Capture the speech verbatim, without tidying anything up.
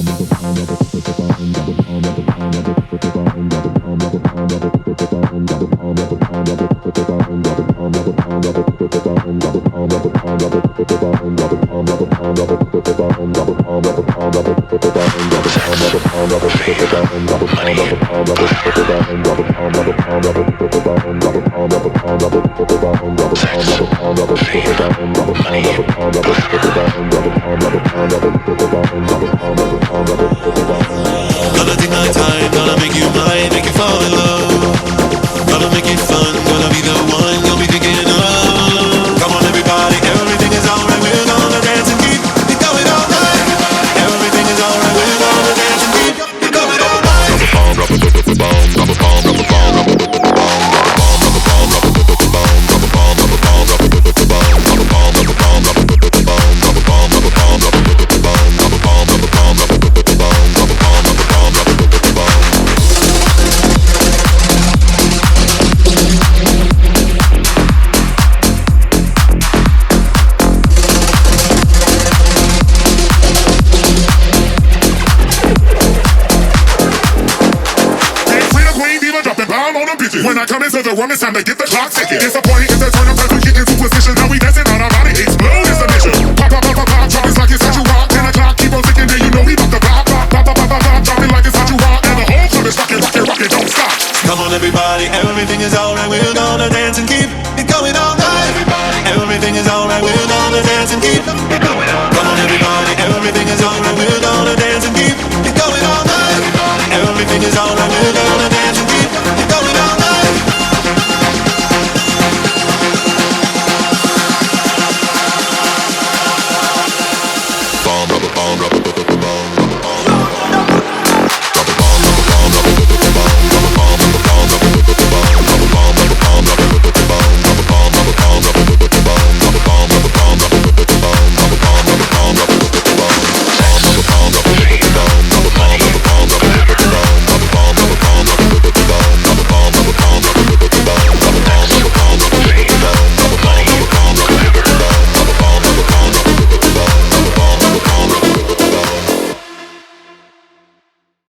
When I come into the room, it's time to get the clock ticking. Disappointing is the turn of present, get into position. Now we dancing on our body explode.